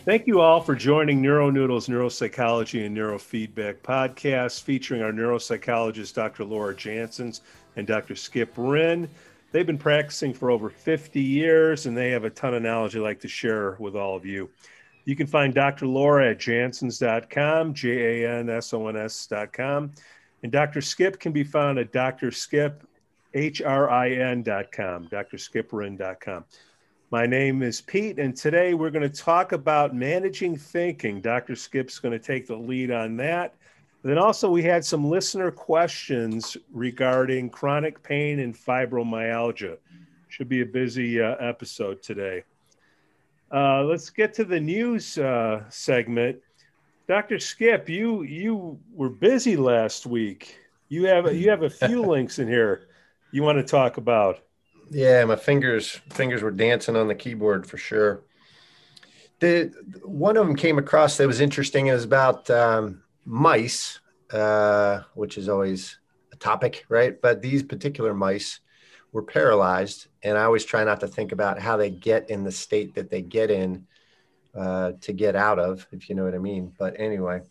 Thank you all for joining NeuroNoodle's Neuropsychology and Neurofeedback podcast featuring our neuropsychologists, Dr. Laura Jansons and Dr. Skip Rinn. They've been practicing for over 50 years, and they have a ton of knowledge they'd like to share with all of you. You can find Dr. Laura at jansons.com, jansons.com, and Dr. Skip can be found at drskip.hrin.com, drskiprin.com. My name is Pete, and today we're going to talk about managing thinking. Dr. Skip's going to take the lead on that. Then also we had some listener questions regarding chronic pain and fibromyalgia. Should be a busy episode today. Let's get to the news segment. Dr. Skip, you were busy last week. You have a few links in here you want to talk about. Yeah, my fingers were dancing on the keyboard for sure. One of them came across that was interesting. It was about mice, which is always a topic, right? But these particular mice were paralyzed, and I always try not to think about how they get in the state that they get in to get out of, if you know what I mean. But anyway,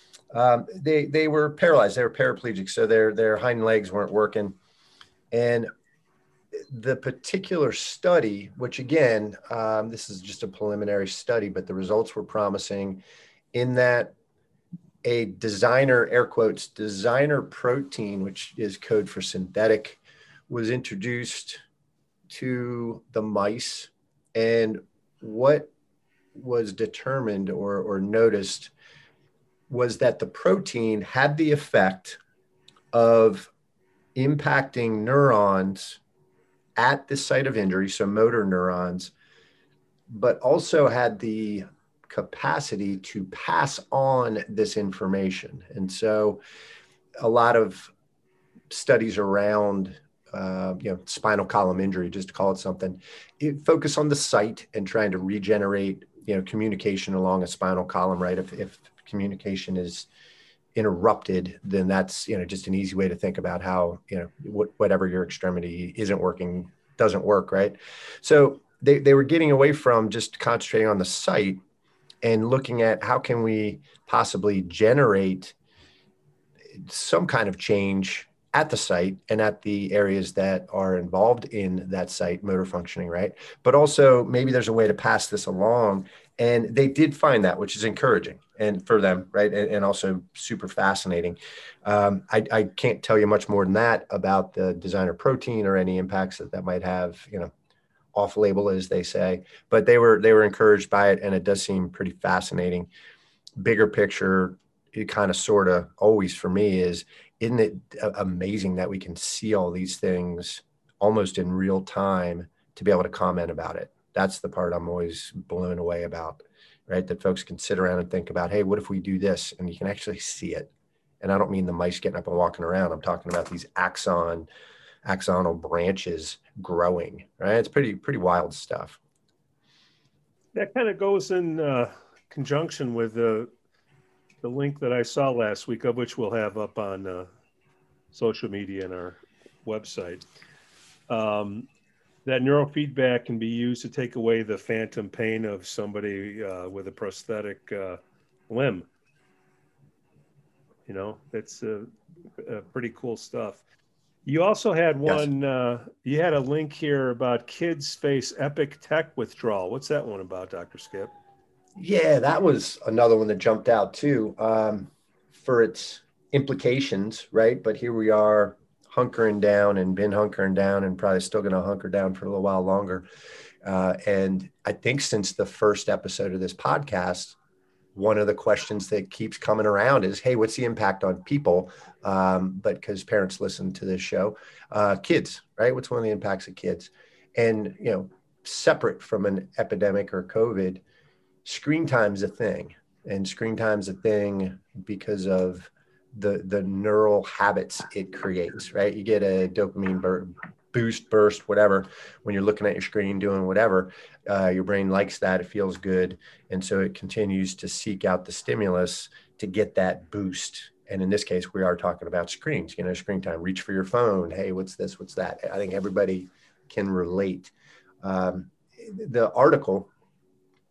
they were paralyzed. They were paraplegic, so their hind legs weren't working, and the particular study, which again, this is just a preliminary study, but the results were promising in that a designer, air quotes, designer protein, which is code for synthetic, was introduced to the mice. And what was determined or noticed was that the protein had the effect of impacting neurons at the site of injury, so motor neurons, but also had the capacity to pass on this information. And so a lot of studies around spinal column injury, just to call it something, it focus on the site and trying to regenerate communication along a spinal column, right? If communication is interrupted, then that's just an easy way to think about how whatever your extremity isn't working doesn't work, right? So they were getting away from just concentrating on the site and looking at how can we possibly generate some kind of change at the site and at the areas that are involved in that site motor functioning, right? But also maybe there's a way to pass this along. And they did find that, which is encouraging and for them, right? And also super fascinating. I can't tell you much more than that about the designer protein or any impacts that might have, off label, as they say, but they were encouraged by it. And it does seem pretty fascinating. Bigger picture, it kind of sort of always for me isn't it amazing that we can see all these things almost in real time to be able to comment about it? That's the part I'm always blown away about, right? That folks can sit around and think about, hey, what if we do this? And you can actually see it. And I don't mean the mice getting up and walking around. I'm talking about these axonal branches growing, right? It's pretty wild stuff. That kind of goes in conjunction with the link that I saw last week, of which we'll have up on social media and our website. That neurofeedback can be used to take away the phantom pain of somebody with a prosthetic limb. That's pretty cool stuff. You also had one, yes. You had a link here about kids face epic tech withdrawal. What's that one about, Dr. Skip? Yeah, that was another one that jumped out too for its implications, right? But here we are hunkering down and been hunkering down and probably still going to hunker down for a little while longer. And I think since the first episode of this podcast, one of the questions that keeps coming around is, hey, what's the impact on people? But because parents listen to this show, kids, right? What's one of the impacts of kids? And, separate from an epidemic or COVID, screen time's a thing. And screen time's a thing because of the neural habits it creates, right? You get a dopamine burst, whatever, when you're looking at your screen, doing whatever, your brain likes that, it feels good. And so it continues to seek out the stimulus to get that boost. And in this case, we are talking about screens, screen time, reach for your phone. Hey, what's this? What's that? I think everybody can relate. The article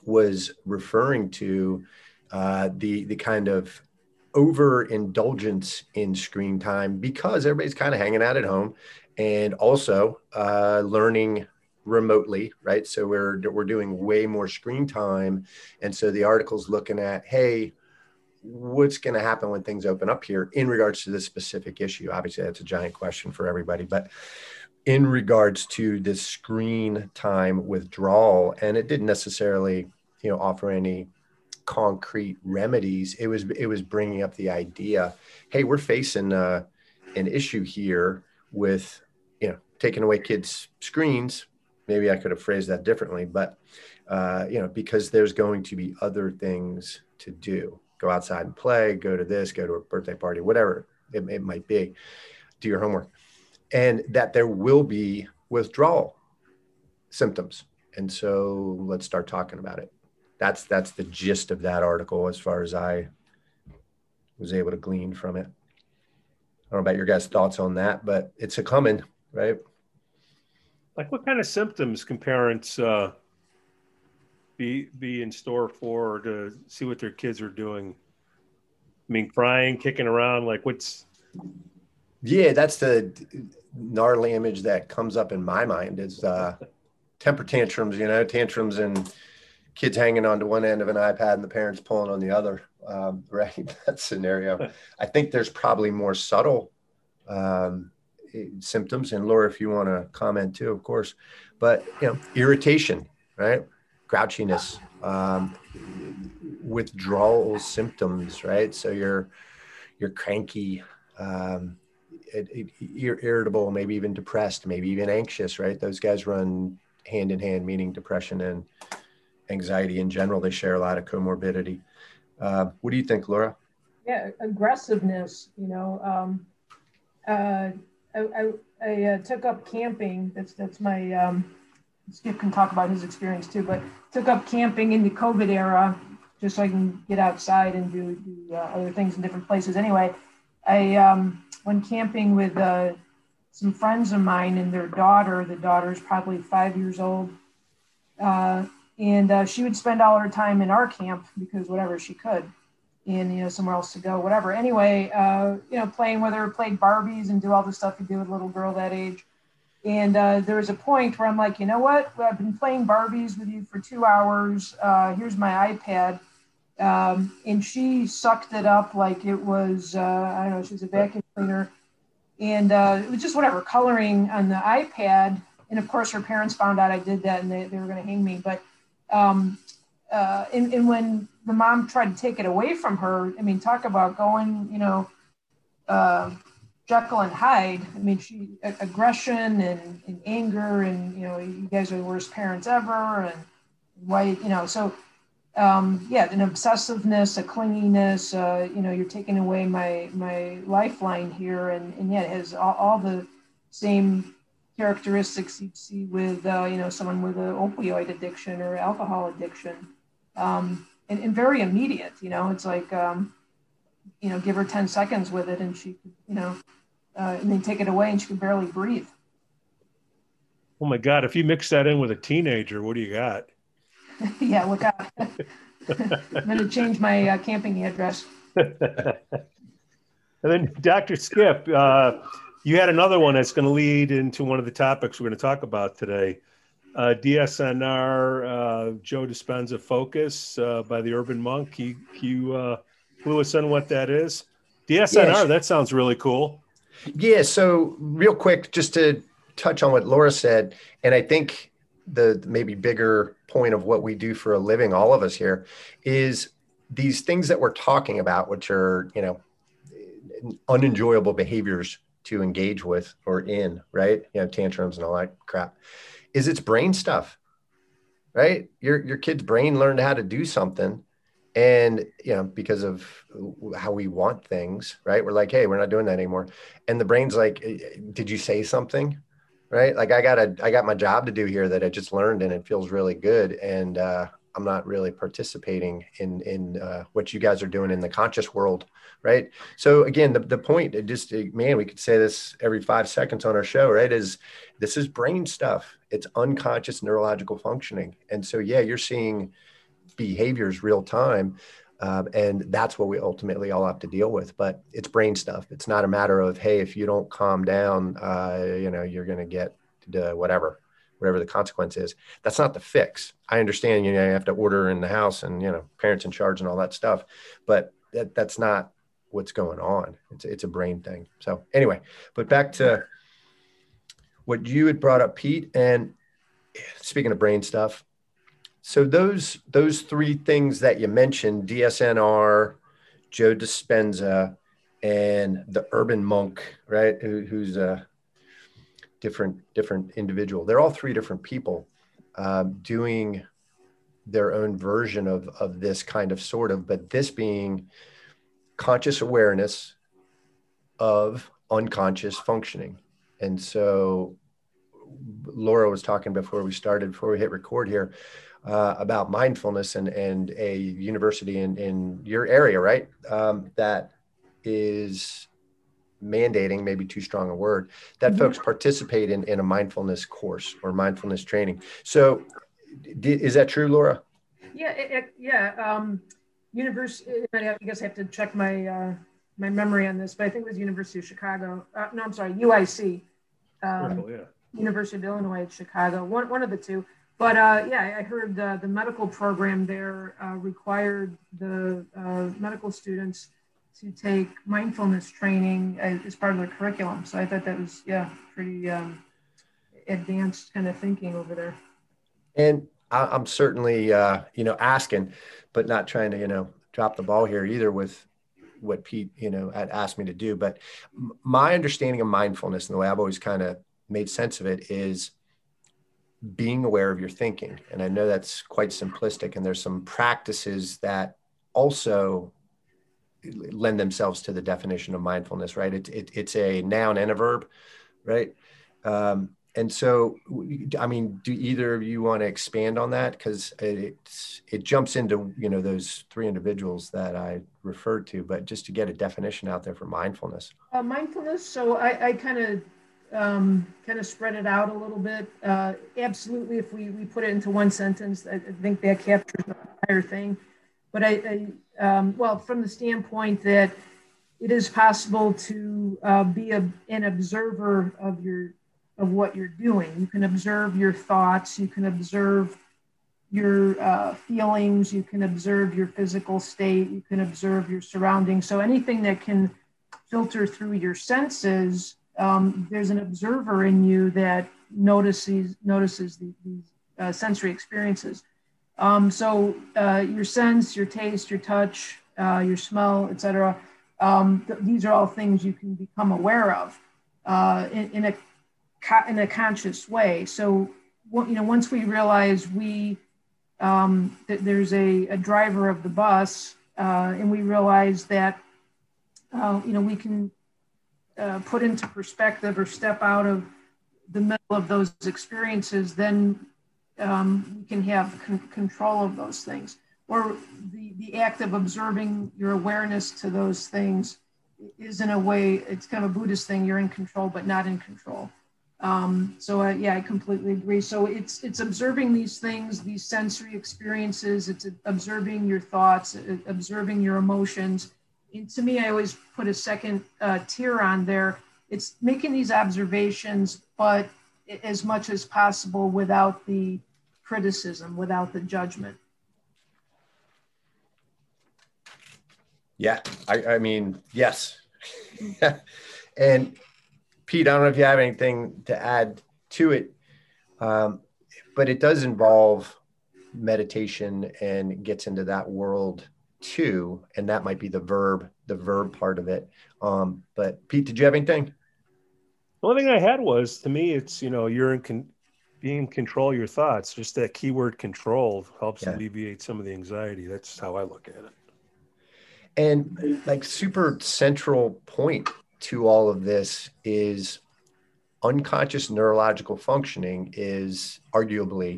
was referring to the kind of overindulgence in screen time because everybody's kind of hanging out at home and also learning remotely, right? So we're doing way more screen time. And so the article's looking at, hey, what's going to happen when things open up here in regards to this specific issue? Obviously, that's a giant question for everybody, but in regards to this screen time withdrawal, and it didn't necessarily, offer any concrete remedies. It was bringing up the idea, hey, we're facing an issue here with, taking away kids' screens. Maybe I could have phrased that differently, but because there's going to be other things to do. Go outside and play, go to this, go to a birthday party, whatever it might be, do your homework. And that there will be withdrawal symptoms. And so let's start talking about it. That's the gist of that article as far as I was able to glean from it. I don't know about your guys' thoughts on that, but it's a coming, right? Like what kind of symptoms can parents be in store for to see what their kids are doing? I mean, crying, kicking around, like what's... Yeah, that's the gnarly image that comes up in my mind is temper tantrums, tantrums and kids hanging onto one end of an iPad and the parents pulling on the other, right? That scenario. I think there's probably more subtle symptoms. And Laura, if you want to comment too, of course, but, irritation, right? Grouchiness, withdrawal symptoms, right? So you're cranky, you're irritable, maybe even depressed, maybe even anxious, right? Those guys run hand in hand, meaning depression and anxiety in general. They share a lot of comorbidity. What do you think, Laura? Yeah, aggressiveness, I took up camping. That's my, Skip can talk about his experience too, but took up camping in the COVID era just so I can get outside and do other things in different places. Anyway, I went camping with some friends of mine and their daughter. The daughter's probably 5 years old. And she would spend all her time in our camp because whatever she could, and somewhere else to go, whatever. Anyway, playing with her, played Barbies and do all the stuff you do with a little girl that age. And there was a point where I'm like, you know what? I've been playing Barbies with you for 2 hours. Here's my iPad. And she sucked it up like it was, I don't know, she was a vacuum cleaner. And it was just whatever, coloring on the iPad. And of course, her parents found out I did that and they were going to hang me. But and when the mom tried to take it away from her, I mean, talk about going, Jekyll and Hyde. I mean, aggression and anger and, you guys are the worst parents ever. And why, so an obsessiveness, a clinginess, you're taking away my lifeline here. And yet it has all the same characteristics you'd see with, someone with an opioid addiction or alcohol addiction. And very immediate, it's like, give her 10 seconds with it and she could, and then take it away and she could barely breathe. Oh my God. If you mix that in with a teenager, what do you got? Yeah, look out. I'm going to change my camping address. And then Dr. Skip, you had another one that's going to lead into one of the topics we're going to talk about today. DSNR, Joe Dispenza Focus by the Urban Monk. Can you clue us in what that is? DSNR, that sounds really cool. Yeah, so real quick, just to touch on what Laura said, and I think the maybe bigger point of what we do for a living, all of us here, is these things that we're talking about, which are, unenjoyable behaviors to engage with or in, right? Tantrums and all that crap, is it's brain stuff, right? Your kid's brain learned how to do something. And, because of how we want things, right? We're like, hey, we're not doing that anymore. And the brain's like, did you say something? Right? Like I got my job to do here that I just learned and it feels really good. And I'm not really participating in what you guys are doing in the conscious world. Right. So again, the point, we could say this every 5 seconds on our show, right? Is this is brain stuff. It's unconscious neurological functioning. And so, yeah, you're seeing behaviors real time. And that's what we ultimately all have to deal with. But it's brain stuff. It's not a matter of, hey, if you don't calm down, you're going to get whatever the consequence is. That's not the fix. I understand, you have to order in the house and, parents in charge and all that stuff, but that's not what's going on. It's a brain thing. So anyway, but back to what you had brought up, Pete, and speaking of brain stuff. So those three things that you mentioned, DSNR, Joe Dispenza, and the urban monk, right? Who's a different individual. They're all three different people doing their own version of this kind of sort of, but this being conscious awareness of unconscious functioning. And so Laura was talking before we hit record here, about mindfulness and a university in your area, right? That is mandating, maybe too strong a word, that folks participate in a mindfulness course or mindfulness training. So is that true, Laura? Yeah. University, I guess I have to check my my memory on this, but I think it was University of Chicago. No, I'm sorry, UIC. University of Illinois at Chicago, one of the two. But I heard the medical program there required the medical students to take mindfulness training as part of their curriculum. So I thought that was, pretty advanced kind of thinking over there. And I'm certainly, asking, but not trying to, drop the ball here either with what Pete, had asked me to do. But my understanding of mindfulness and the way I've always kind of made sense of it is being aware of your thinking. And I know that's quite simplistic, and there's some practices that also lend themselves to the definition of mindfulness, right? It's a noun and a verb, right? And so, I mean, do either of you want to expand on that? Because it jumps into, those three individuals that I referred to, but just to get a definition out there for mindfulness. Mindfulness. So I kind of spread it out a little bit. Absolutely, if we put it into one sentence, I think that captures the entire thing. But well, from the standpoint that it is possible to be an observer of what you're doing. You can observe your thoughts. You can observe your feelings. You can observe your physical state. You can observe your surroundings. So anything that can filter through your senses, there's an observer in you that notices these sensory experiences. So your sense, your taste, your touch, your smell, etc. These are all things you can become aware of in a conscious way. So once we realize that there's a driver of the bus, and we realize that we can put into perspective or step out of the middle of those experiences, then we can have control of those things. Or the act of observing your awareness to those things is, in a way, it's kind of a Buddhist thing. You're in control, but not in control. I completely agree. So it's observing these things, these sensory experiences. It's observing your thoughts, observing your emotions. And to me, I always put a second tier on there. It's making these observations, but as much as possible without the criticism, without the judgment. Yeah, I mean, yes. And Pete, I don't know if you have anything to add to it, but it does involve meditation and gets into that world too. And that might be the verb part of it. But Pete, did you have anything? The only thing I had was, to me, it's, you're being in control of your thoughts. Just that keyword control helps alleviate some of the anxiety. That's how I look at it. And like super central point to all of this is unconscious neurological functioning is arguably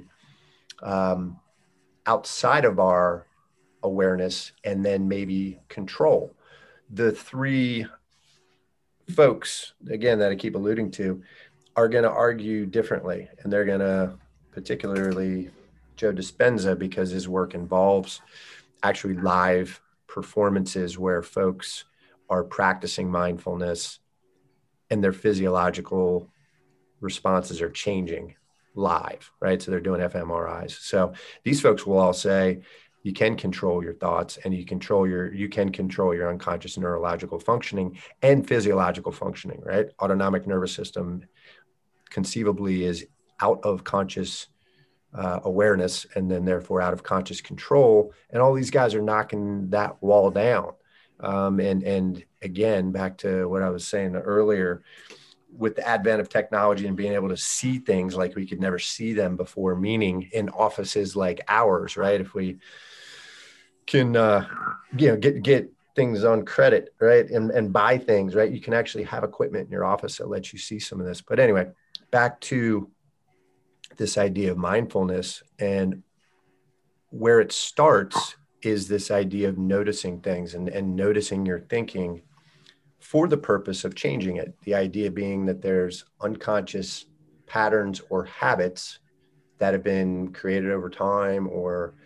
outside of our awareness and then maybe control. The three folks, again, that I keep alluding to, are going to argue differently, and they're going to particularly Joe Dispenza, because his work involves actually live performances where folks are practicing mindfulness and their physiological responses are changing live, right? So they're doing fMRIs. So these folks will all say, you can control your thoughts and you can control your unconscious neurological functioning and physiological functioning, right? Autonomic nervous system conceivably is out of conscious awareness and then therefore out of conscious control. And all these guys are knocking that wall down. And again, back to what I was saying earlier, with the advent of technology and being able to see things like we could never see them before, meaning in offices like ours, right? If we can, get things on credit, right? And buy things, right? You can actually have equipment in your office that lets you see some of this. But anyway, back to this idea of mindfulness, and where it starts is this idea of noticing things and noticing your thinking for the purpose of changing it. The idea being that there's unconscious patterns or habits that have been created over time or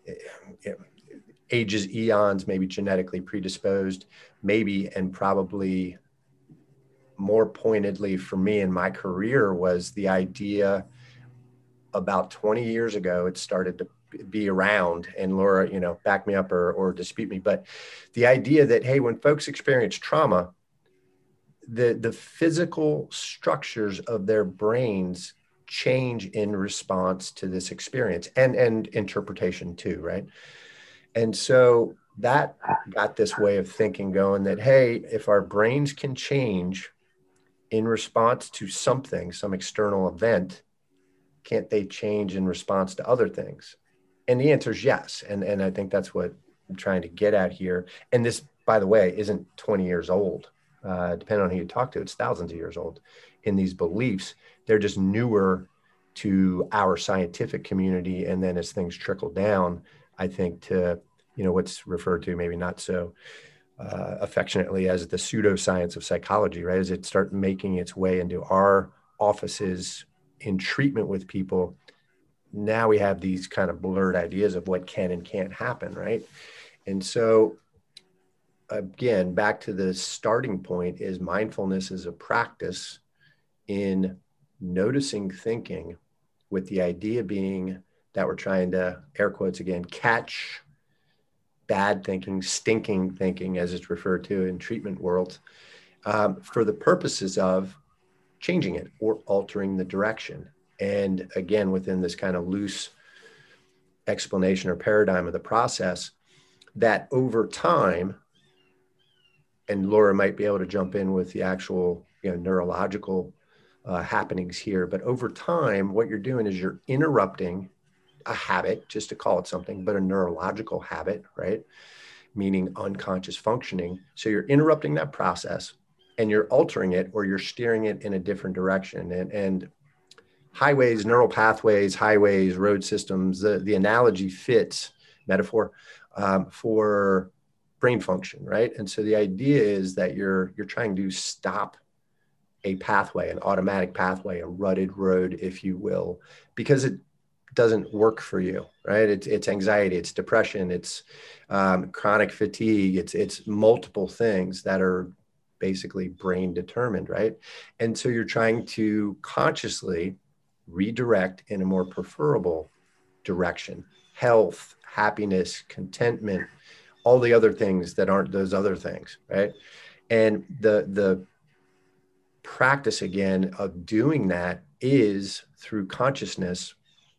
ages, eons, maybe genetically predisposed, maybe, and probably more pointedly for me in my career was the idea about 20 years ago, it started to be around, and Laura, back me up or dispute me, but the idea that, hey, when folks experience trauma, the physical structures of their brains change in response to this experience and interpretation too, right? And so that got this way of thinking going that, hey, if our brains can change in response to something, some external event, can't they change in response to other things? And the answer is yes. And I think that's what I'm trying to get at here. And this, by the way, isn't 20 years old. Depending on who you talk to, it's thousands of years old in these beliefs. They're just newer to our scientific community. And then as things trickle down, I think to, what's referred to maybe not so affectionately as the pseudoscience of psychology, right? As it starts making its way into our offices in treatment with people, now we have these kind of blurred ideas of what can and can't happen, right? And so again, back to the starting point is mindfulness is a practice in noticing thinking, with the idea being that we're trying to, air quotes again, catch bad thinking, stinking thinking, as it's referred to in treatment world, for the purposes of changing it or altering the direction. And again, within this kind of loose explanation or paradigm of the process, that over time, and Laura might be able to jump in with the actual neurological happenings here, but over time, what you're doing is you're interrupting a habit, just to call it something, but a neurological habit, right? Meaning unconscious functioning. So you're interrupting that process and you're altering it, or you're steering it in a different direction. And highways, neural pathways, highways, road systems, the analogy fits, metaphor, for brain function, right? And so the idea is that you're trying to stop a pathway, an automatic pathway, a rutted road, if you will, because it doesn't work for you, right? It's anxiety, it's depression, it's chronic fatigue, it's multiple things that are basically brain determined, right? And so you're trying to consciously redirect in a more preferable direction, health, happiness, contentment, all the other things that aren't those other things, right? And the practice again of doing that is through consciousness.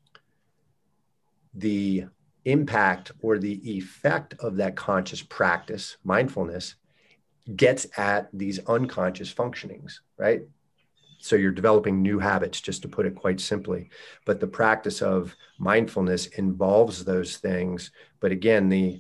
The impact or the effect of that conscious practice, mindfulness, gets at these unconscious functionings, right? So you're developing new habits, just to put it quite simply. But the practice of mindfulness involves those things. But again, the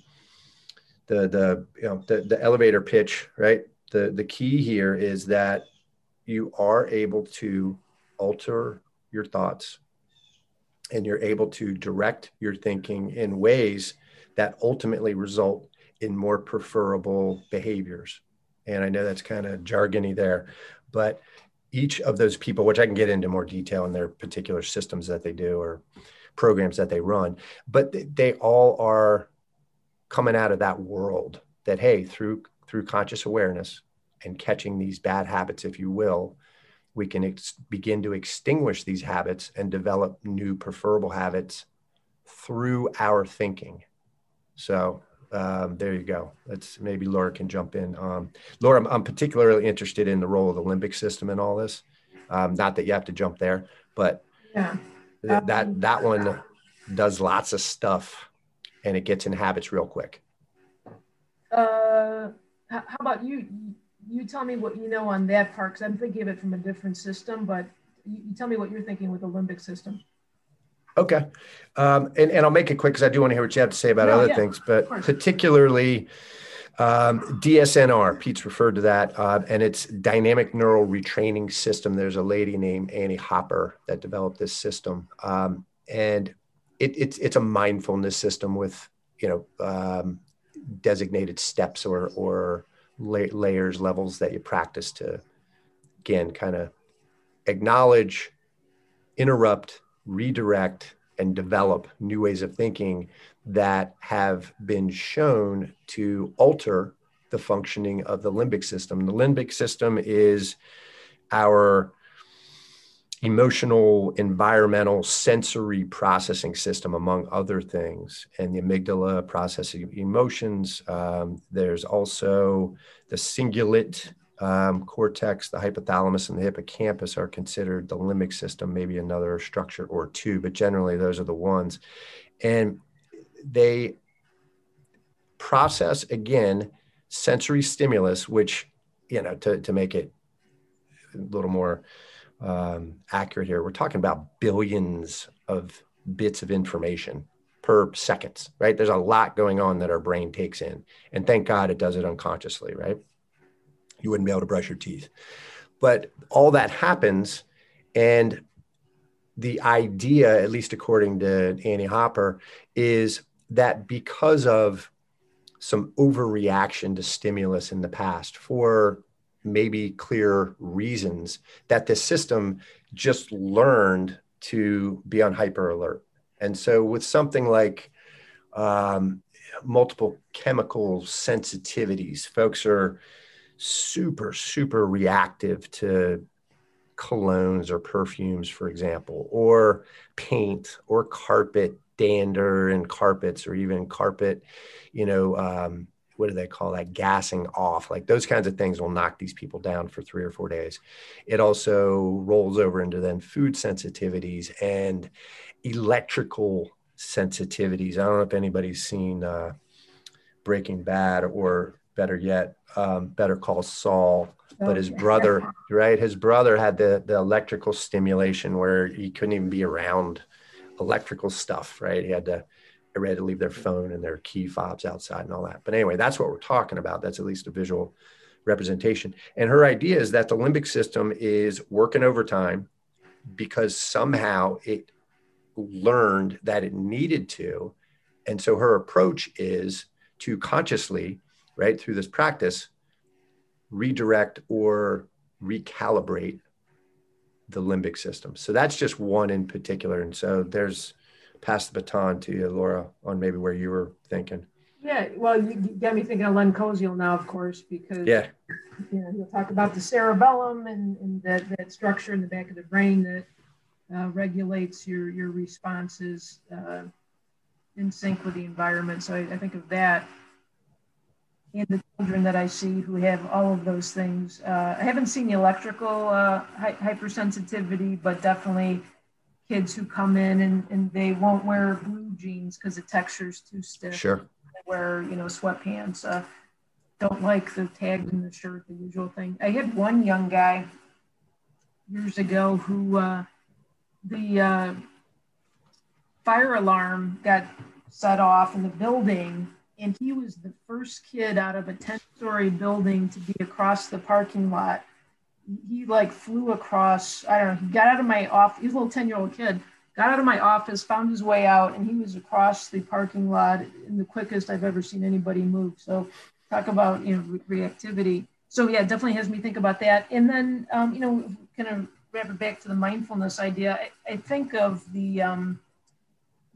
elevator pitch, right? The key here is that you are able to alter your thoughts, and you're able to direct your thinking in ways that ultimately result in more preferable behaviors. And I know that's kind of jargony there, but each of those people, which I can get into more detail in their particular systems that they do, or programs that they run, but they all are coming out of that world that, hey, through conscious awareness and catching these bad habits, if you will, we can begin to extinguish these habits and develop new preferable habits through our thinking. So there you go. Let's maybe Laura can jump in. Laura, I'm particularly interested in the role of the limbic system in all this. Not that you have to jump there, but that one does lots of stuff and it gets in habits real quick. How about you? You tell me what you know on that part, because I'm thinking of it from a different system, but you tell me what you're thinking with the limbic system. Okay. And I'll make it quick because I do want to hear what you have to say about other things, but particularly DSNR, Pete's referred to that, and it's dynamic neural retraining system. There's a lady named Annie Hopper that developed this system. And it's a mindfulness system with, designated steps or layers, levels that you practice to, again, kind of acknowledge, interrupt, redirect, and develop new ways of thinking that have been shown to alter the functioning of the limbic system. The limbic system is our emotional, environmental, sensory processing system, among other things. And the amygdala processing emotions. There's also the cingulate cortex, the hypothalamus, and the hippocampus are considered the limbic system, maybe another structure or two, but generally those are the ones. And they process, again, sensory stimulus, which, to make it a little more accurate here, we're talking about billions of bits of information per second, right? There's a lot going on that our brain takes in, and thank God it does it unconsciously, right? You wouldn't be able to brush your teeth, but all that happens. And the idea, at least according to Annie Hopper, is that because of some overreaction to stimulus in the past for maybe clear reasons, that the system just learned to be on hyper alert. And so with something like multiple chemical sensitivities, folks are super, super reactive to colognes or perfumes, for example, or paint or carpet, dander and carpets, or even carpet, what do they call that? Gassing off. Like those kinds of things will knock these people down for 3 or 4 days. It also rolls over into then food sensitivities and electrical sensitivities. I don't know if anybody's seen Breaking Bad, or better yet, Better Call Saul. But his brother, right? His brother had the electrical stimulation where he couldn't even be around electrical stuff, right? He had to leave their phone and their key fobs outside and all that. But anyway, that's what we're talking about. That's at least a visual representation. And her idea is that the limbic system is working overtime because somehow it learned that it needed to. And so her approach is to consciously, right, through this practice, redirect or recalibrate the limbic system. So that's just one in particular. And so there's pass the baton to you, Laura, on maybe where you were thinking. Yeah, well, you got me thinking of Len Koziel now, of course, because he'll talk about the cerebellum and that structure in the back of the brain that regulates your responses in sync with the environment. So I think of that. And the children that I see who have all of those things. I haven't seen the electrical hypersensitivity, but definitely kids who come in and they won't wear blue jeans because the texture's too stiff. Sure. They wear, sweatpants. Don't like the tags in the shirt, the usual thing. I had one young guy years ago who the fire alarm got set off in the building, and he was the first kid out of a 10-story building to be across the parking lot. He flew across, I don't know, he got out of my office, he was a little 10-year-old kid, got out of my office, found his way out, and he was across the parking lot in the quickest I've ever seen anybody move. So talk about, reactivity. So yeah, it definitely has me think about that. And then, kind of wrap it back to the mindfulness idea. I think of the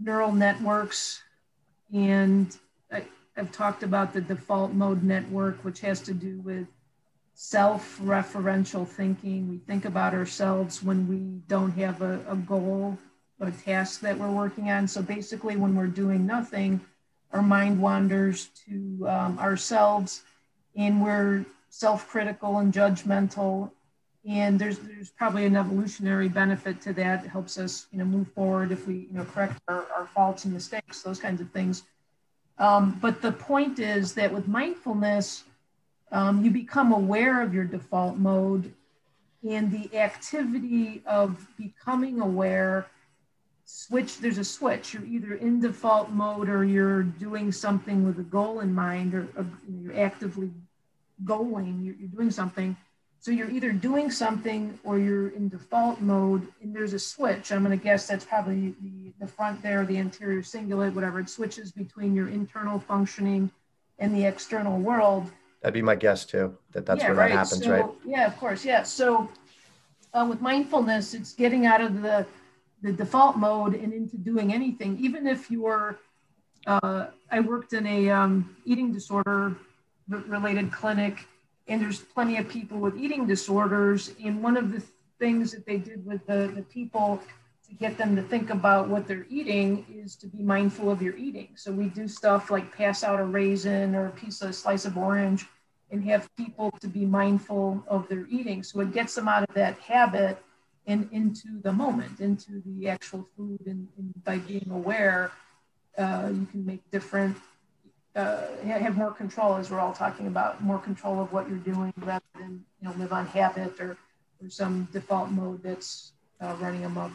neural networks, and I've talked about the default mode network, which has to do with self-referential thinking. We think about ourselves when we don't have a goal, a task that we're working on. So basically, when we're doing nothing, our mind wanders to ourselves, and we're self-critical and judgmental. And there's probably an evolutionary benefit to that. It helps us, move forward if we, correct our faults and mistakes, those kinds of things. But the point is that with mindfulness, you become aware of your default mode, and the activity of becoming aware there's a switch. You're either in default mode or you're doing something with a goal in mind, or you're actively goaling, you're doing something. So you're either doing something or you're in default mode, and there's a switch. I'm going to guess that's probably the front there, the anterior cingulate, whatever. It switches between your internal functioning and the external world. That'd be my guess too, that's where that happens, right? Yeah, of course. Yeah. So with mindfulness, it's getting out of the default mode and into doing anything. Even if you're, I worked in a eating disorder related clinic, and there's plenty of people with eating disorders. And one of the things that they did with the people to get them to think about what they're eating is to be mindful of your eating. So we do stuff like pass out a raisin or a slice of orange and have people to be mindful of their eating. So it gets them out of that habit and into the moment, into the actual food. And by being aware, you can make different, have more control, as we're all talking about, more control of what you're doing rather than, live on habit or some default mode that's running amok.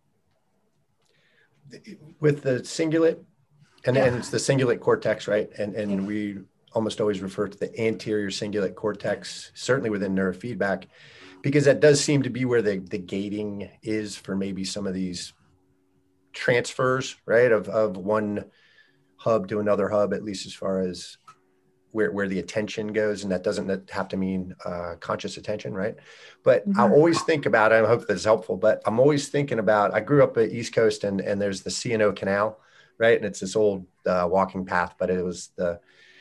With the cingulate, and it's the cingulate cortex, right? And we almost always refer to the anterior cingulate cortex, certainly within neurofeedback, because that does seem to be where the gating is for maybe some of these transfers, right? Of one hub to another hub, at least as far as where the attention goes. And that doesn't have to mean conscious attention, right? But I always think about it, I hope that's helpful, but I'm always thinking about, I grew up at East Coast and there's the C&O Canal, right? And it's this old walking path, but it was the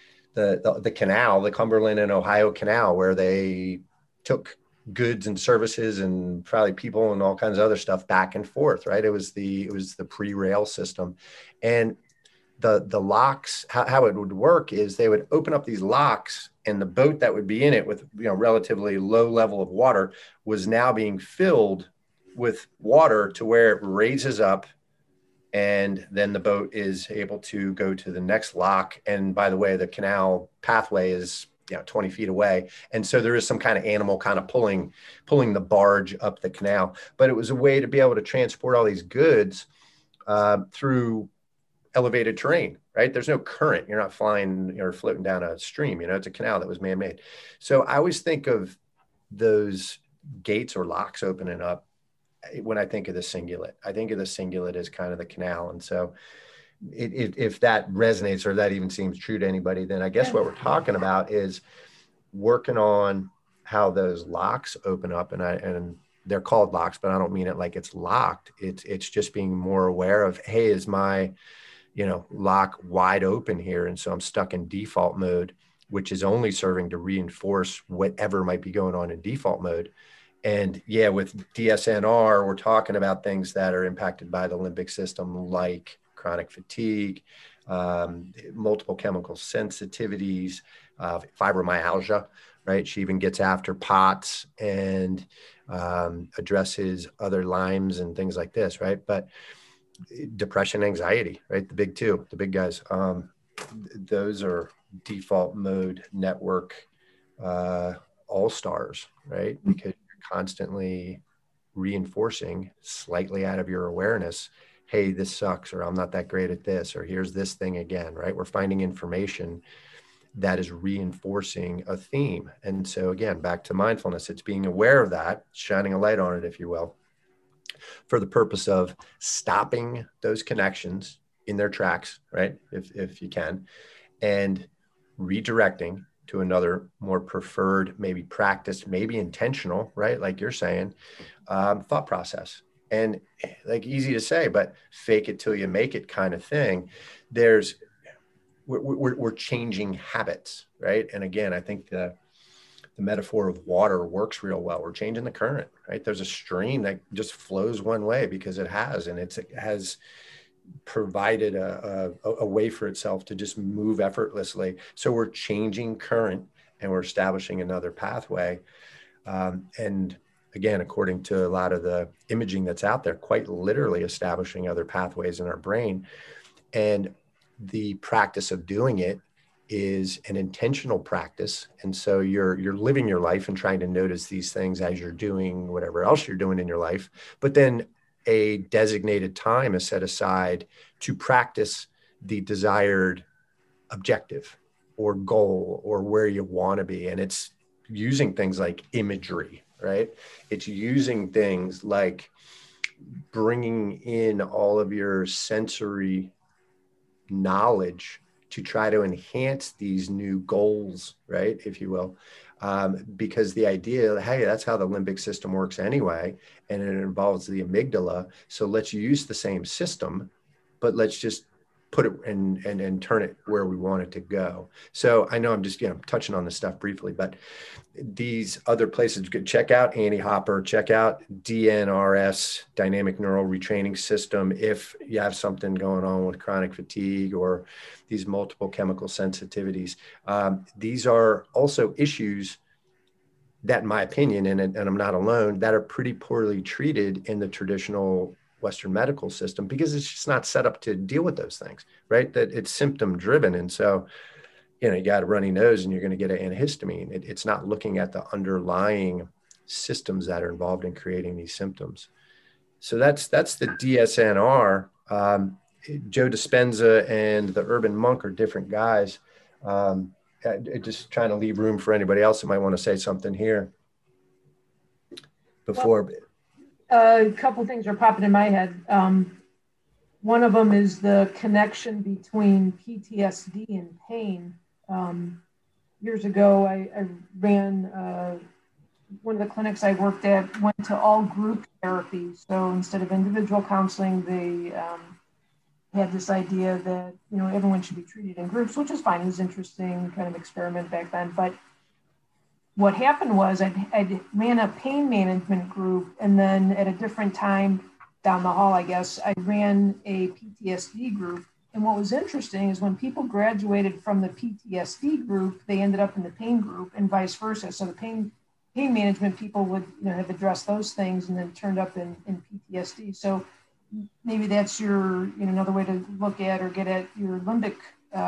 canal, the Cumberland and Ohio Canal, where they took goods and services and probably people and all kinds of other stuff back and forth, right? It was the pre-rail system. And the locks, how it would work is they would open up these locks, and the boat that would be in it with, relatively low level of water was now being filled with water to where it raises up, and then the boat is able to go to the next lock. And by the way, the canal pathway is 20 feet away. And so there is some kind of animal kind of pulling the barge up the canal. But it was a way to be able to transport all these goods through elevated terrain, right? There's no current. You're not flying or floating down a stream. It's a canal that was man-made. So I always think of those gates or locks opening up when I think of the cingulate. I think of the cingulate as kind of the canal. And so if that resonates or that even seems true to anybody, then I guess what we're talking about is working on how those locks open up. And they're called locks, but I don't mean it like it's locked. It's just being more aware of, hey, is my lock wide open here? And so I'm stuck in default mode, which is only serving to reinforce whatever might be going on in default mode. And with DSNR, we're talking about things that are impacted by the limbic system, like chronic fatigue, multiple chemical sensitivities, fibromyalgia, right? She even gets after POTS and addresses other Lymes and things like this, right? But depression, anxiety, right? The big guys. Those are default mode network all-stars, right? Because you're constantly reinforcing slightly out of your awareness, hey, this sucks, or I'm not that great at this, or here's this thing again, right? We're finding information that is reinforcing a theme. And so again, back to mindfulness, it's being aware of that, shining a light on it, if you will, for the purpose of stopping those connections in their tracks, right? If you can, and redirecting to another more preferred, maybe practiced, maybe intentional, right? Like you're saying, thought process. And like, easy to say, but fake it till you make it kind of thing. We're changing habits, right? And again, I think the metaphor of water works real well. We're changing the current, right? There's a stream that just flows one way because it has, and it has provided a way for itself to just move effortlessly. So we're changing current and we're establishing another pathway. And again, according to a lot of the imaging that's out there, quite literally establishing other pathways in our brain. And the practice of doing it is an intentional practice. And so you're living your life and trying to notice these things as you're doing whatever else you're doing in your life. But then a designated time is set aside to practice the desired objective or goal or where you want to be. And it's using things like imagery, right? It's using things like bringing in all of your sensory knowledge to try to enhance these new goals, right, if you will, because the idea, hey, that's how the limbic system works anyway, and it involves the amygdala. So let's use the same system, but let's just put it and turn it where we want it to go. So I know I'm just touching on this stuff briefly, but these other places, you could check out Annie Hopper, check out DNRS, Dynamic Neural Retraining System, if you have something going on with chronic fatigue or these multiple chemical sensitivities. These are also issues that, in my opinion, and I'm not alone, that are pretty poorly treated in the traditional Western medical system because it's just not set up to deal with those things, right? That it's symptom driven. And so, you got a runny nose and you're going to get an antihistamine. It's not looking at the underlying systems that are involved in creating these symptoms. So that's the DSNR. Joe Dispenza and the Urban Monk are different guys. Just trying to leave room for anybody else that might want to say something here before. Well, a couple of things are popping in my head. One of them is the connection between PTSD and pain. Years ago, I ran one of the clinics I worked at went to all group therapy. So instead of individual counseling, they had this idea that everyone should be treated in groups, which is fine. It was interesting kind of experiment back then. But what happened was I ran a pain management group, and then at a different time down the hall, I guess, I ran a PTSD group. And what was interesting is when people graduated from the PTSD group, they ended up in the pain group and vice versa. So the pain management people would have addressed those things and then turned up in PTSD. So maybe that's your another way to look at or get at your limbic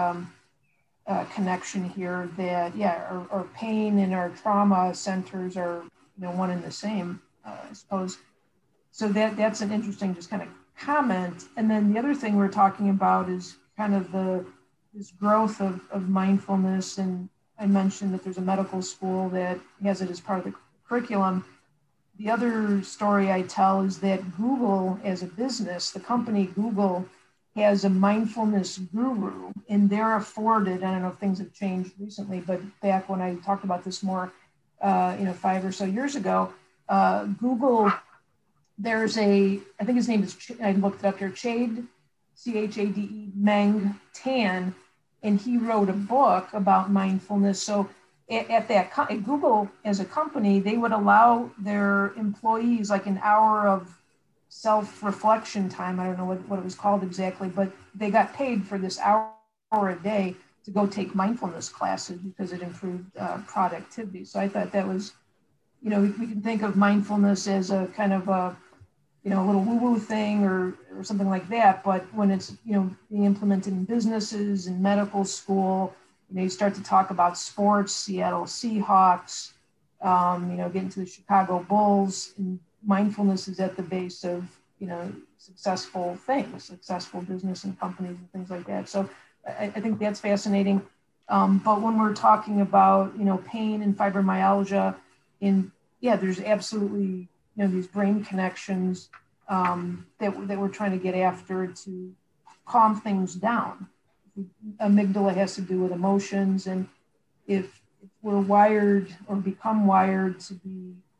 connection here, that our pain and our trauma centers are one and the same, I suppose. So that's an interesting just kind of comment. And then the other thing we're talking about is kind of this growth of mindfulness. And I mentioned that there's a medical school that has it as part of the curriculum. The other story I tell is that Google, as a business, the company Google, has a mindfulness guru, and they're afforded, I don't know if things have changed recently, but back when I talked about this more, 5 or so years ago, Google, there's I think his name is, I looked it up here, Chade, Chade Meng Tan, and he wrote a book about mindfulness. So at Google as a company, they would allow their employees like an hour of self-reflection time. I don't know what it was called exactly, but they got paid for this hour a day to go take mindfulness classes because it improved productivity. So I thought that was, we can think of mindfulness as a kind of a little woo-woo thing or something like that. But when it's, being implemented in businesses and medical school, you start to talk about sports, Seattle Seahawks, getting to the Chicago Bulls, and mindfulness is at the base of, successful things, successful business and companies and things like that. So I think that's fascinating. But when we're talking about, pain and fibromyalgia, there's absolutely, these brain connections that we're trying to get after to calm things down. Amygdala has to do with emotions, and if we're wired or become wired to be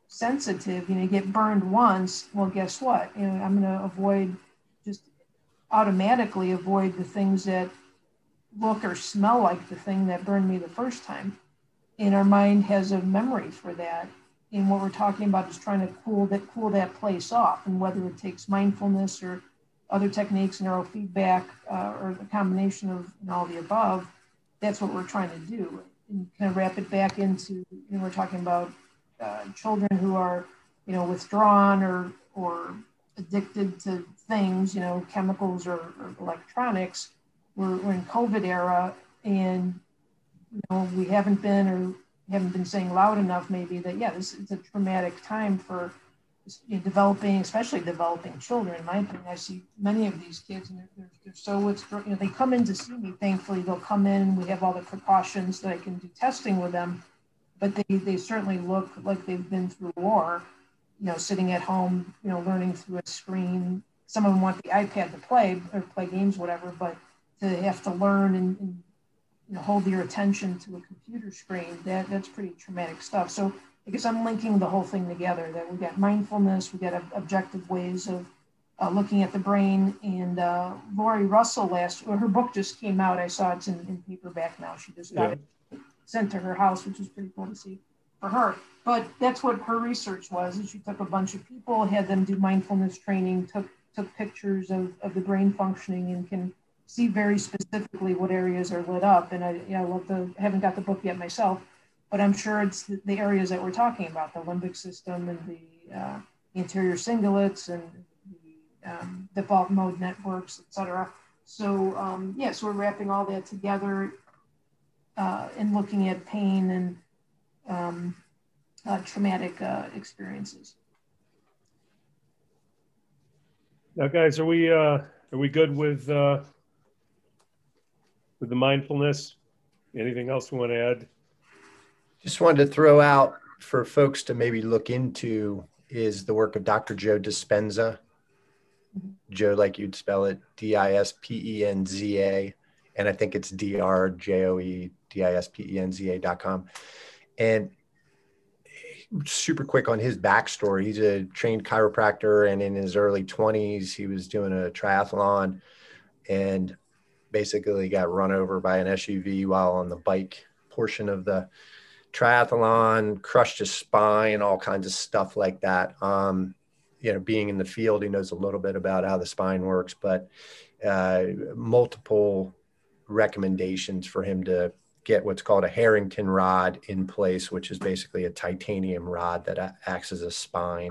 sensitive, you get burned once, well, guess what? I'm going to just automatically avoid the things that look or smell like the thing that burned me the first time. And our mind has a memory for that. And what we're talking about is trying to cool that place off. And whether it takes mindfulness or other techniques, neurofeedback, or the combination of all the above, that's what we're trying to do. And kind of wrap it back into, we're talking about children who are, withdrawn or addicted to things, chemicals or electronics. We're in COVID era, and we haven't been saying loud enough maybe that it's a traumatic time for especially developing children. In my opinion, I see many of these kids, and they're so they come in to see me. Thankfully, they'll come in. We have all the precautions that I can do testing with them, but they certainly look like they've been through war. Sitting at home, learning through a screen. Some of them want the iPad to play games, whatever, but to have to learn and hold your attention to a computer screen, that's pretty traumatic stuff. So I guess I'm linking the whole thing together, that we got mindfulness, we got objective ways of looking at the brain. And Lori Russell her book just came out. I saw it's in paperback now. She just got it sent to her house, which was pretty cool to see for her. But that's what her research was. Is she took a bunch of people, had them do mindfulness training, took pictures of the brain functioning, and can see very specifically what areas are lit up. And I haven't got the book yet myself, but I'm sure it's the areas that we're talking about, the limbic system and the anterior cingulates and the default mode networks, et cetera. So, so we're wrapping all that together and looking at pain and traumatic experiences. Now, guys, are we good with the mindfulness? Anything else we want to add? Just wanted to throw out for folks to maybe look into is the work of Dr. Joe Dispenza. Joe, like you'd spell it, Dispenza, and I think it's DrJoe.com. And super quick on his backstory. He's a trained chiropractor, and in his early 20s, he was doing a triathlon and basically got run over by an SUV while on the bike portion of the triathlon, crushed his spine, all kinds of stuff like that. Being in the field, he knows a little bit about how the spine works, but multiple recommendations for him to get what's called a Harrington rod in place, which is basically a titanium rod that acts as a spine.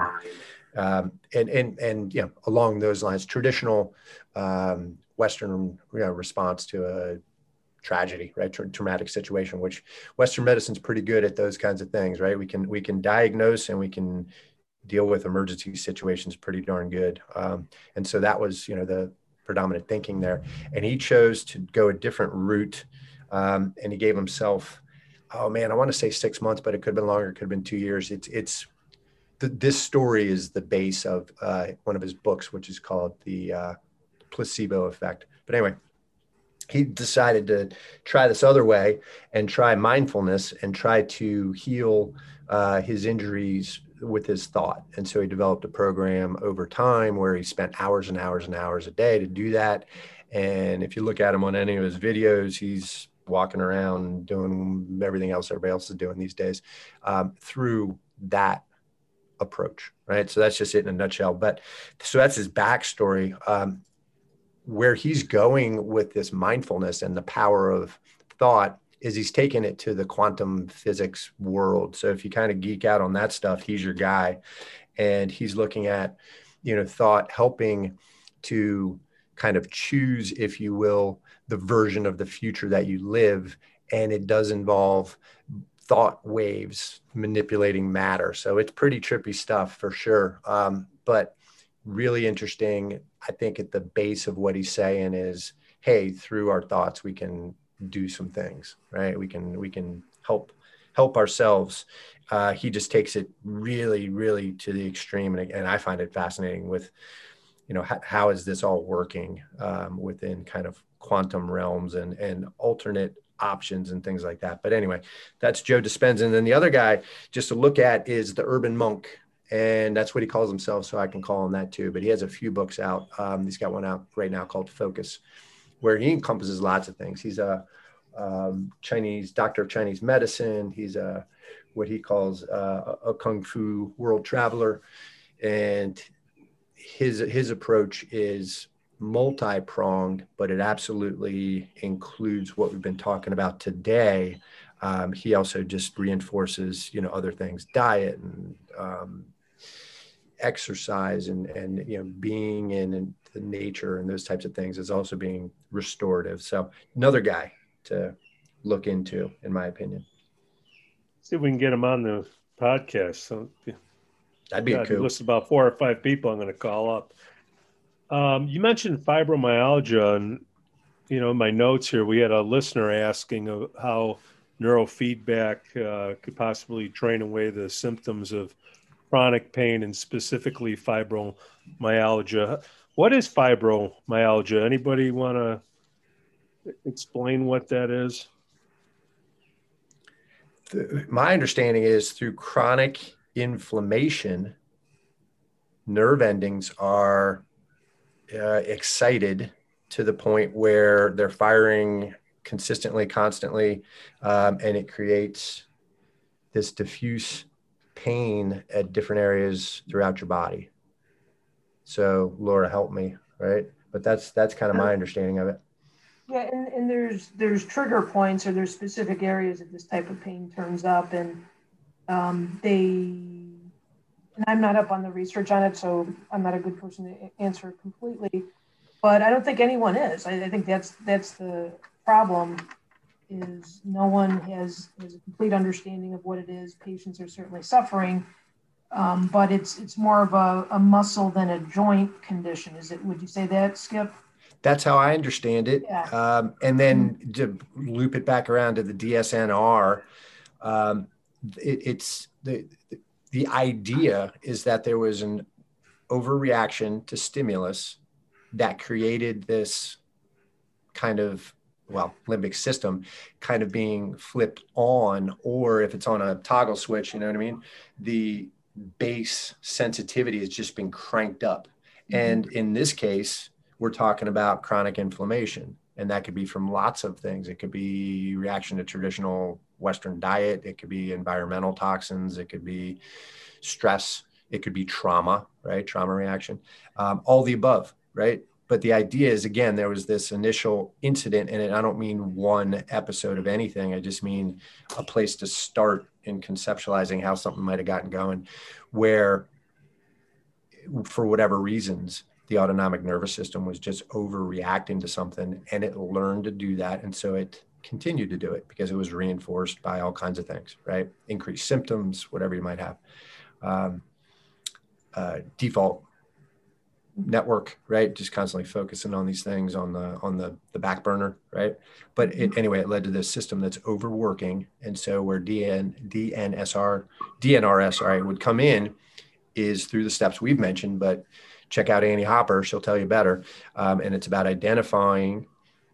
And along those lines, traditional Western response to a tragedy, right? Traumatic situation, which Western medicine's pretty good at those kinds of things, right? We can diagnose and we can deal with emergency situations pretty darn good. And so that was, the predominant thinking there. And he chose to go a different route. And he gave himself, I want to say 6 months, but it could have been longer. It could have been 2 years. This story is the base of one of his books, which is called The Placebo Effect. But anyway, he decided to try this other way and try mindfulness and try to heal his injuries with his thought. And so he developed a program over time where he spent hours and hours and hours a day to do that. And if you look at him on any of his videos, he's walking around doing everything else everybody else is doing these days through that approach, right? So that's just it in a nutshell. But so that's his backstory. Where he's going with this mindfulness and the power of thought is he's taken it to the quantum physics world. So if you kind of geek out on that stuff, he's your guy. And he's looking at, thought helping to kind of choose, if you will, the version of the future that you live. And it does involve thought waves manipulating matter. So it's pretty trippy stuff for sure. But really interesting. I think at the base of what he's saying is, hey, through our thoughts, we can do some things, right? We can help ourselves. He just takes it really, really to the extreme. And I find it fascinating with, how is this all working within kind of quantum realms and alternate options and things like that. But anyway, that's Joe Dispenza. And then the other guy just to look at is the Urban Monk. And that's what he calls himself. So I can call him that too. But he has a few books out. He's got one out right now called Focus, where he encompasses lots of things. He's a Chinese doctor of Chinese medicine. He's what he calls a Kung Fu world traveler. And his approach is multi-pronged, but it absolutely includes what we've been talking about today. He also just reinforces, other things, diet and exercise and being in the nature and those types of things is also being restorative. So another guy to look into, in my opinion. See if we can get him on the podcast. So that'd be cool. List about 4 or 5 people I'm going to call up. You mentioned fibromyalgia, and in my notes here, we had a listener asking of how neurofeedback could possibly drain away the symptoms of chronic pain and specifically fibromyalgia. What is fibromyalgia? Anybody want to explain what that is? My understanding is through chronic inflammation, nerve endings are excited to the point where they're firing consistently, constantly, and it creates this diffuse pain at different areas throughout your body. So Laura, help me, right? But that's kind of my understanding of it. Yeah, and there's trigger points, or there's specific areas that this type of pain turns up, and and I'm not up on the research on it, so I'm not a good person to answer completely, but I don't think anyone is. I think that's the problem, is no one has a complete understanding of what it is. Patients are certainly suffering, but it's more of a muscle than a joint condition. Would you say that, Skip? That's how I understand it. Yeah. And then to loop it back around to the DSNR, it's the idea is that there was an overreaction to stimulus that created this kind of, limbic system kind of being flipped on, or if it's on a toggle switch, you know what I mean? The base sensitivity has just been cranked up. Mm-hmm. And in this case, we're talking about chronic inflammation, and that could be from lots of things. It could be reaction to traditional Western diet. It could be environmental toxins. It could be stress. It could be trauma, right? Trauma reaction, all the above, right? But the idea is, again, there was this initial incident, and I don't mean one episode of anything. I just mean a place to start in conceptualizing how something might have gotten going, where for whatever reasons, the autonomic nervous system was just overreacting to something, and it learned to do that. And so it continued to do it because it was reinforced by all kinds of things, right? Increased symptoms, whatever you might have. Default network, right? Just constantly focusing on these things on the back burner, right? But anyway, it led to this system that's overworking. And so where DNRS would come in is through the steps we've mentioned, but check out Annie Hopper, she'll tell you better. And it's about identifying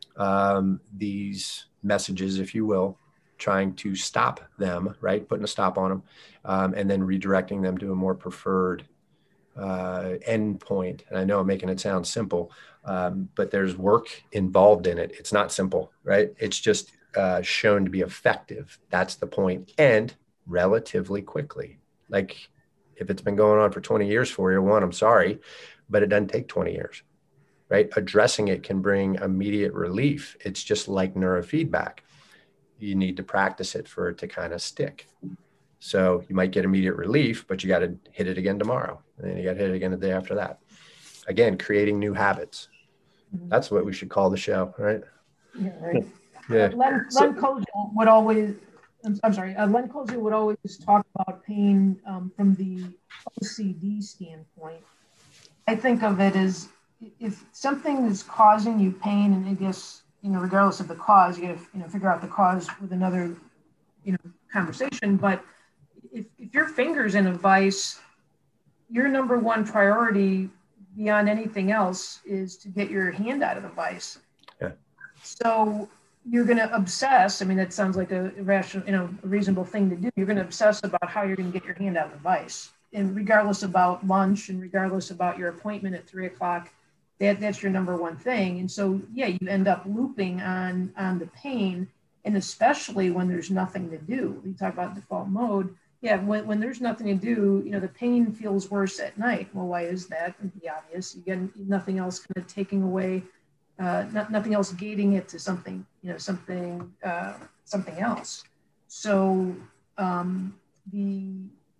these messages, if you will, trying to stop them, right? Putting a stop on them, and then redirecting them to a more preferred endpoint. And I know I'm making it sound simple, but there's work involved in it. It's not simple, right? It's just shown to be effective. That's the point. And relatively quickly. Like if it's been going on for 20 years for you, I'm sorry, but it doesn't take 20 years, right? Addressing it can bring immediate relief. It's just like neurofeedback. You need to practice it for it to kind of stick. So you might get immediate relief, but you got to hit it again tomorrow. And then you got to hit it again the day after that. Again, creating new habits. That's what we should call the show, right? Yeah, right. Yeah. Len Kozel would always, Len Kozel would always talk about pain from the OCD standpoint. I think of it as if something is causing you pain, and I guess, regardless of the cause, you got to, figure out the cause with another, conversation. But if your finger's in a vice, your number one priority beyond anything else is to get your hand out of the vice. Yeah. So you're going to obsess. I mean, that sounds like a rational, a reasonable thing to do. You're going to obsess about how you're going to get your hand out of the vise, and regardless about lunch, and regardless about your appointment at 3:00, that's your number one thing. And so, yeah, you end up looping on the pain, and especially when there's nothing to do. You talk about default mode. Yeah, when there's nothing to do, the pain feels worse at night. Well, why is that? It'd be obvious. You get nothing else kind of taking away. Nothing else gating it to something, something else. So the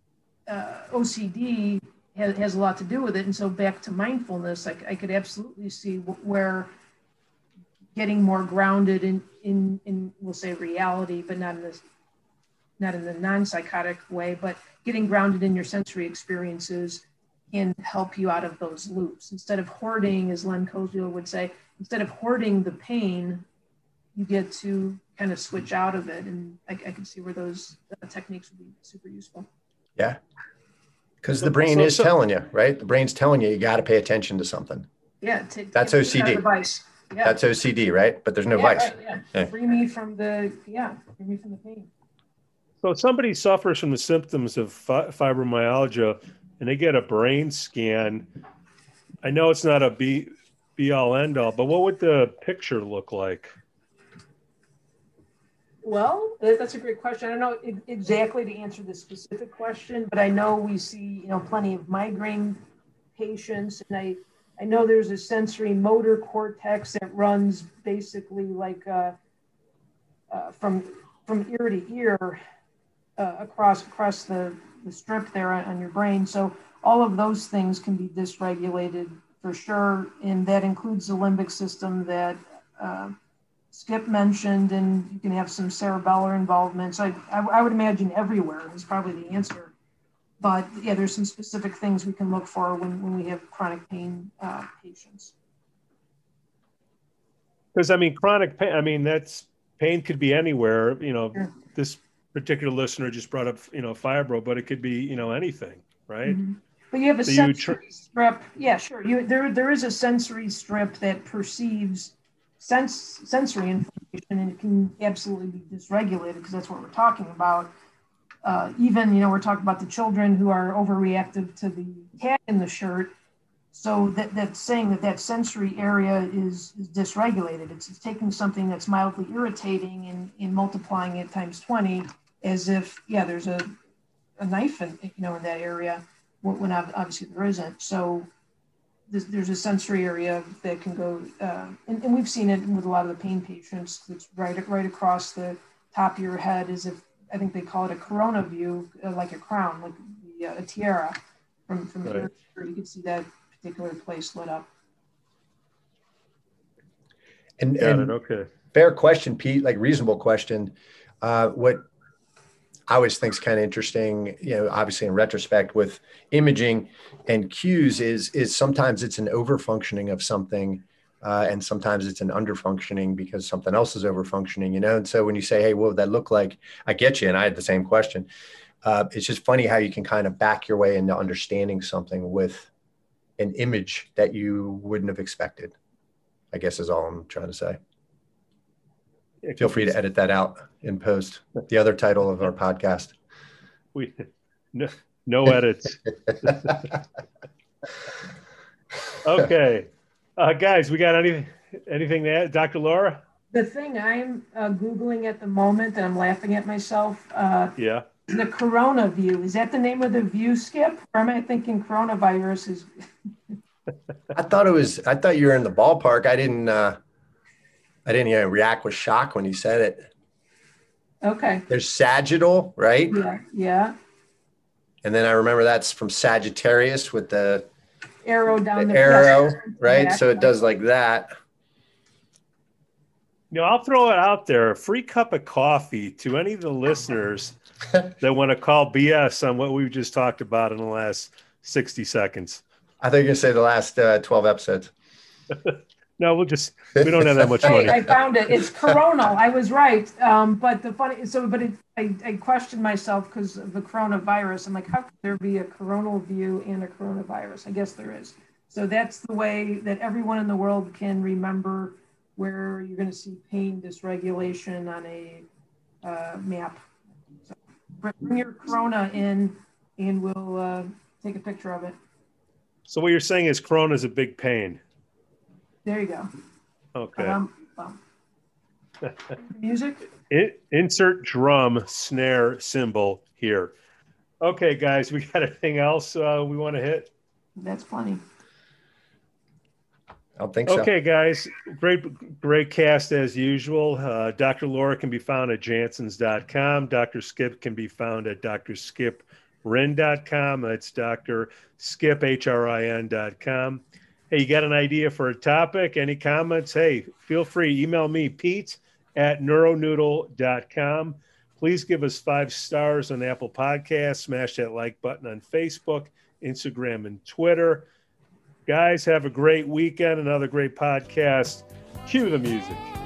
OCD has a lot to do with it. And so back to mindfulness, I could absolutely see where getting more grounded in we'll say reality, but not in the non-psychotic way, but getting grounded in your sensory experiences can help you out of those loops. Instead of hoarding, as Len Koziel would say, instead of hoarding the pain, you get to kind of switch out of it. And I can see where those techniques would be super useful. Yeah. Because the brain is telling you, right? The brain's telling you got to pay attention to something. Yeah. That's OCD. Yeah. That's OCD, right? But there's no vice. Right, yeah. Free me from the pain. So if somebody suffers from the symptoms of fibromyalgia and they get a brain scan, I know it's not a be all end all, but what would the picture look like? Well, that's a great question. I don't know exactly to answer this specific question, but I know we see, plenty of migraine patients, and I know there's a sensory motor cortex that runs basically like from ear to ear across the strip there on your brain. So all of those things can be dysregulated for sure, and that includes the limbic system that Skip mentioned, and you can have some cerebellar involvement. So I would imagine everywhere is probably the answer. But yeah, there's some specific things we can look for when we have chronic pain patients. Because chronic pain, that's pain could be anywhere. Sure. This particular listener just brought up, fibro, but it could be, anything, right? Mm-hmm. But you have a sensory strip. Yeah, sure. There is a sensory strip that perceives sensory information, and it can absolutely be dysregulated because that's what we're talking about. Even, we're talking about the children who are overreactive to the tag in the shirt. So that's saying that sensory area is dysregulated. It's taking something that's mildly irritating and multiplying it times 20 as if, there's a knife in that area when obviously there isn't. So there's a sensory area that can go, and we've seen it with a lot of the pain patients. It's right across the top of your head, as if, I think they call it a corona view, like a crown, like a tiara from right. Here. You can see that particular place lit up. And okay. Fair question, Pete, like reasonable question. What I always think is kind of interesting, obviously in retrospect with imaging and cues is sometimes it's an overfunctioning of something, and sometimes it's an underfunctioning because something else is overfunctioning, And so when you say, hey, what would that look like? I get you. And I had the same question. It's just funny how you can kind of back your way into understanding something with an image that you wouldn't have expected, I guess is all I'm trying to say. Feel free to edit that out in post. The other title of our podcast. No edits. Okay. Guys, we got anything to add? Dr. Laura? The thing I'm Googling at the moment, and I'm laughing at myself. The corona view. Is that the name of the view, Skip? Or am I thinking coronavirus is? I thought you were in the ballpark. I didn't even react with shock when you said it. Okay. There's sagittal, right? Yeah. And then I remember that's from Sagittarius with the arrow down the arrow, right? So it does like that. I'll throw it out there. A free cup of coffee to any of the listeners that want to call BS on what we've just talked about in the last 60 seconds. I think you're going to say the last 12 episodes. No, we don't have that much money. I found it. It's coronal. I was right. But I questioned myself because of the coronavirus. I'm like, how could there be a coronal view and a coronavirus? I guess there is. So that's the way that everyone in the world can remember where you're going to see pain dysregulation on a map. So bring your corona in, and we'll take a picture of it. So what you're saying is corona is a big pain. There you go. Okay. Music. Insert drum, snare, cymbal here. Okay, guys, we got anything else we want to hit? That's plenty. I don't think so. Okay, guys, great cast as usual. Dr. Laura can be found at Jansons.com. Dr. Skip can be found at drskiprin.com. That's Dr. Skip, HRIN.com. Hey, you got an idea for a topic? Any comments? Hey, feel free. Email me, pete@neuronoodle.com. Please give us 5 stars on Apple Podcasts. Smash that like button on Facebook, Instagram, and Twitter. Guys, have a great weekend. Another great podcast. Cue the music.